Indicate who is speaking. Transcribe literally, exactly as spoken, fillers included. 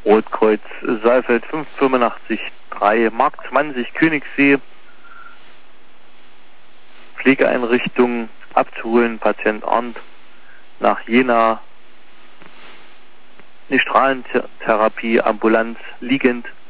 Speaker 1: Rotkreuz Saalfeld fünf fünfundachtzig drei, Mark zwanzig Königssee, Pflegeeinrichtung abzuholen, Patient Arndt nach Jena, eine Strahlentherapie, Ambulanz liegend,